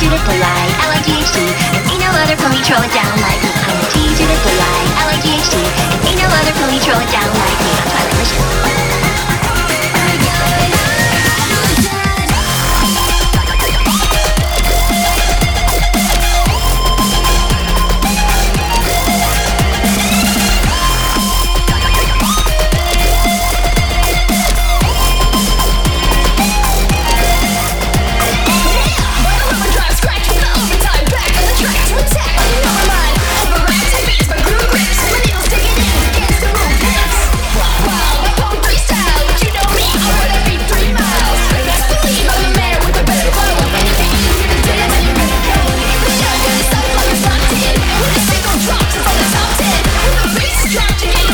to the delight, LRGHT. And ain't no other pony troll it down like me. I'm a T to the delight, LRGHT. And ain't no other pony troll it down like me. I'm Twilight Licious. Drop to the top 10 with a bass drop to get